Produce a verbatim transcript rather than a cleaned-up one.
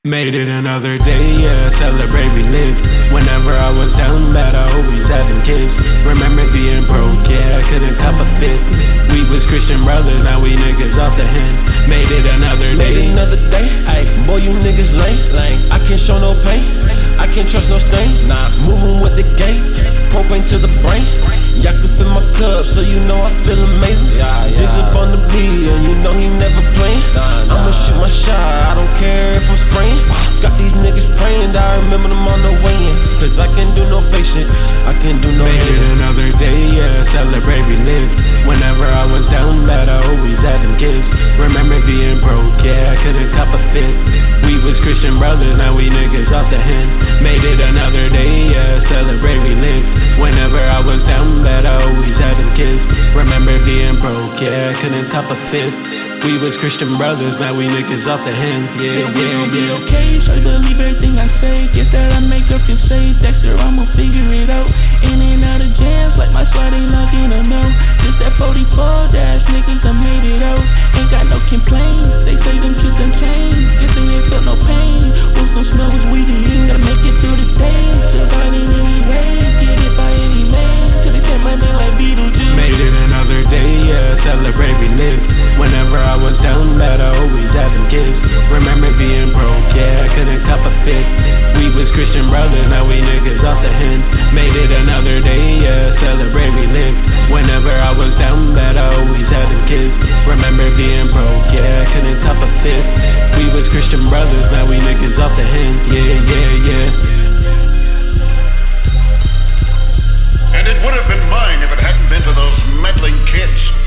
Made it another day, yeah, celebrate we lived. Whenever I was down bad, I always had them kids. Remember being broke, yeah, I couldn't cop a fit. We was Christian brothers, now we niggas off the hand. Made it another day. Made it another day, ayy, boy you niggas lame, lame. I can't show no pain, I can't trust no stain. Nah, moving with the game, propane to the brain. Yak up in my cup, so you know I feel amazing. Yeah, yeah. Digs up on the beat, and you know he never playing. Nah, nah. I'ma shoot my shot, I don't care if I'm spraying. Got these niggas praying, I remember them on the way in. Cause I can't do no fake shit, I can't do no Made hating. it another day, yeah, celebrate we lived. Whenever I was down bad, I always had them kids. Remember being broke, yeah, I couldn't cop a fit. We was Christian brothers, now we niggas off the hand. Made it another day, yeah, celebrate we lived. Whenever I was down bad, I always had them kids. Remember being broke, yeah, I couldn't cop a fit. We was Christian brothers, now we niggas off the hand. Yeah, Said we yeah, gon' be yeah. okay, so believe everything I say. Guess that I make her feel safe. Dexter, I'ma figure it out. In and out of jams, like my slide ain't locking or no. Just that forty-four dash, niggas done made it out. Ain't got no complaints, they say them kids done changed. Guess they ain't felt no pain. What's gon' smell was weed in you. Gotta make it through the day, surviving any way. Get it by any man, till they take my name like Beetlejuice. Made it another day, yeah, celebrate we lived. Whenever I was down bad, I always had them kids. Remember being broke, yeah, I couldn't cop a fit. We was Christian brothers, now we niggas off the hand. Made it another day, yeah, celebrate we lived. Whenever I was down bad, I always had them kids. Remember being broke, yeah, I couldn't cop a fit. We was Christian brothers, now we niggas off the hand. Yeah, yeah, yeah. And it would have been mine if it hadn't been for those meddling kids.